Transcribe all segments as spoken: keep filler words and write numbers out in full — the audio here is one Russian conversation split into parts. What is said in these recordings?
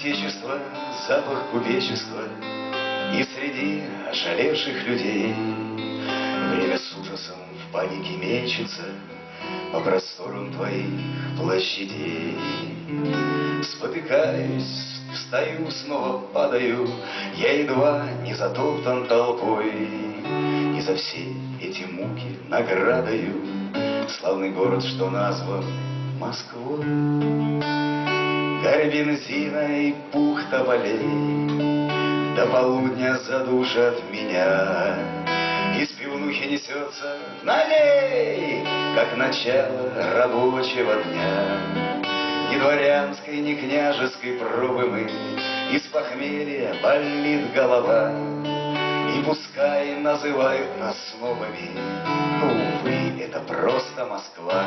отечества запах купечества, и среди ошалевших людей время с ужасом в панике мечется по просторам твоих площадей. Спотыкаюсь, встаю, снова падаю, я едва не затоптан толпой, и за все эти муки наградою славный город, что назван Москвой. Гарь бензина и пух тополей до полудня задушат меня. Из пивнухи несется налей, как начало рабочего дня. Ни дворянской, ни княжеской пробы мы, из похмелья болит голова. И пускай называют нас снобами, но, увы, это просто Москва.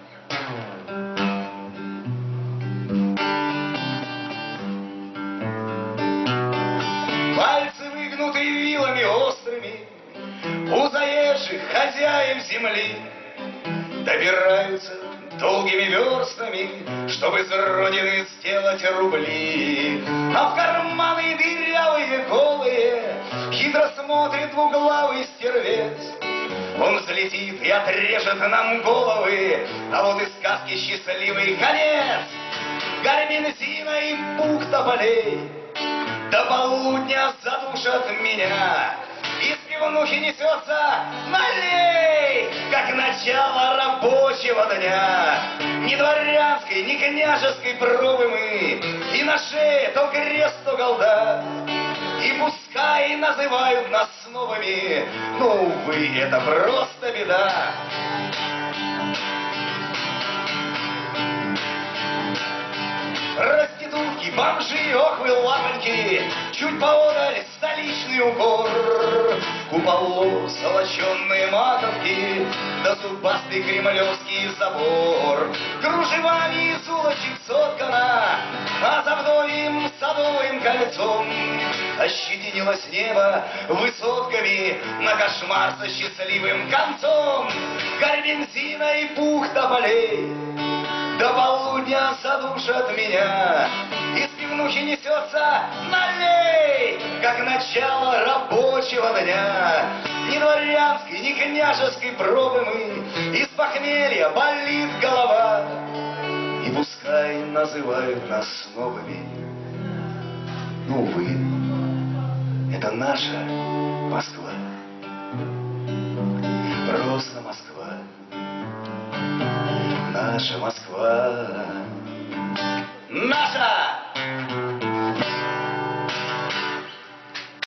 Пальцы выгнуты вилами острыми у заезжих хозяев земли добираются долгими верстами, чтобы из родины сделать рубли. А в карманы дырявые голые хитро смотрит двуглавый стервец. Он взлетит и отрежет нам головы, а вот из сказки счастливый конец. Гарь бензина и пух тополей до полудня задушат меня. Из пивнухи несется налей, как начало рабочего дня. Ни дворянской, ни княжеской пробы мы, и на шее то крест, то голда. И пускай называют нас снобами, но, увы, это просто беда. Проститутки, бомжи, ох вы лапоньки, чуть поодаль столичный укор. Куполо, золоченные маковки, да зубастый кремлевский забор. Кружевами из улочек соткана, а за вдовьим садовым кольцом ощетинилось небо высотками на кошмар со счастливым концом. Гарь бензина и пух тополей до полудня задушат меня. Из пивнухи несется налей, как начало рабочего дня. Ни дворянской, ни княжеской пробы мы, из похмелья болит голова. И пускай называют нас снобами, но, увы, это наша Москва. Просто Москва. Наша Москва.